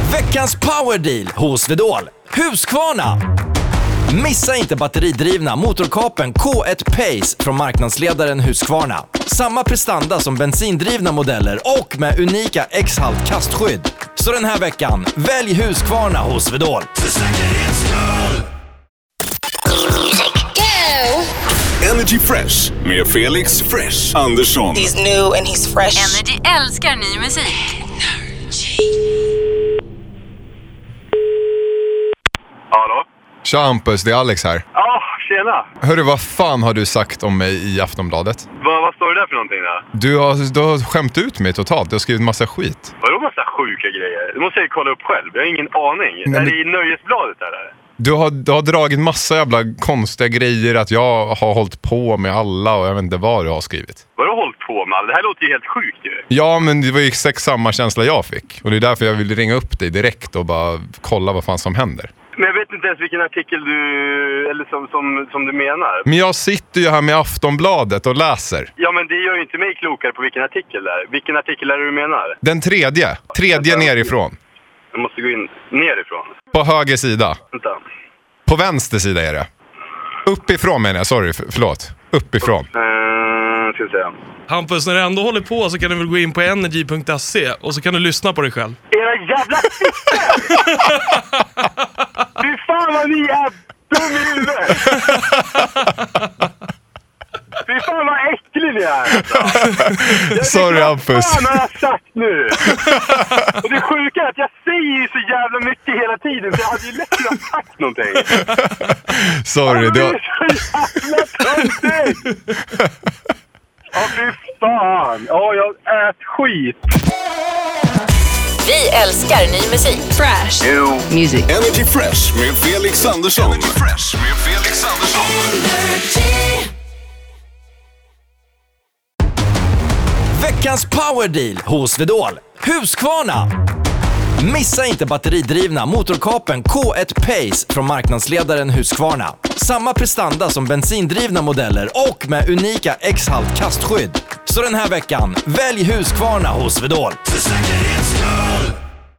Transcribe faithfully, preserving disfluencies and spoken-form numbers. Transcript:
Veckans powerdeal hos Swedol. Husqvarna. Missa inte batteridrivna motorkapen K ett Pace från marknadsledaren Husqvarna. Samma prestanda som bensindrivna modeller och med unika X-halt kastskydd. Så den här veckan, välj Husqvarna hos Swedol. Energy Fresh med Felix Fresh Andersson. He's new and he's fresh. Energy älskar ny musik. Hallå? Tja Hampus, det är Alex här. Ja, tjena. Hörru, vad fan har du sagt om mig i Aftonbladet? Va, vad står det där för någonting då? Du har, du har skämt ut mig totalt, du har skrivit massa skit. Vadå massa sjuka grejer? Det måste jag kolla upp själv, jag har ingen aning. Nej, är men... det i Nöjesbladet eller? Du har, du har dragit massa jävla konstiga grejer att jag har hållit på med alla och jag vet inte vad du har skrivit. Vadå hållit på med alla? Det här låter ju helt sjukt ju. Ja, men det var ju exakt samma känsla jag fick. Och det är därför jag vill ringa upp dig direkt och bara kolla vad fan som händer. Men jag vet inte ens vilken artikel du, eller som, som, som du menar. Men jag sitter ju här med Aftonbladet och läser. Ja, men det gör ju inte mig klokare på vilken artikel det är. Vilken artikel är det du menar? Den tredje. Tredje nerifrån. Jag måste gå in nerifrån. På höger sida. Vänta. På vänster sida är det. Uppifrån menar jag, sorry, för, förlåt. Uppifrån. Uh, ska vi säga. Hampus, när du ändå håller på så kan du väl gå in på energy punkt se och så kan du lyssna på dig själv. Era jävla fiskar! Fy fan vad ni är dum i huvudet! Fy fan vad äcklig ni är! Jag Sorry Hampus. Vad fan har jag sagt nu? Och det sjuka är att jag säger ju så jävla mycket hela tiden så jag hade ju lätt kunnat sagt någonting. Sorry, det du... är så jävla töntigt! Ja, fy fan. Ja, jag äter skit. Vi älskar ny musik. Fresh. Jo. Music. Energy Fresh med Felix Andersson. Energy Fresh med Felix Andersson. Veckans powerdeal hos Swedol. Husqvarna. Missa inte batteridrivna motorkapen K ett Pace från marknadsledaren Husqvarna. Samma prestanda som bensindrivna modeller och med unika X-halt kastskydd. Så den här veckan, välj Husqvarna hos Swedol. För säkerhets skull.